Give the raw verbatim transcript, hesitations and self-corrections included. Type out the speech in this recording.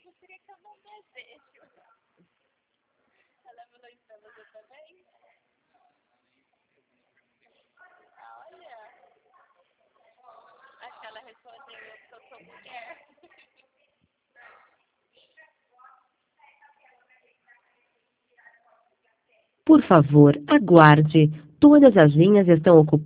seria que eu não desejo. Ela mandou isso pra você também? Olha, acho que ela respondeu que eu sou mulher. Por favor, aguarde. Todas as linhas estão ocupadas.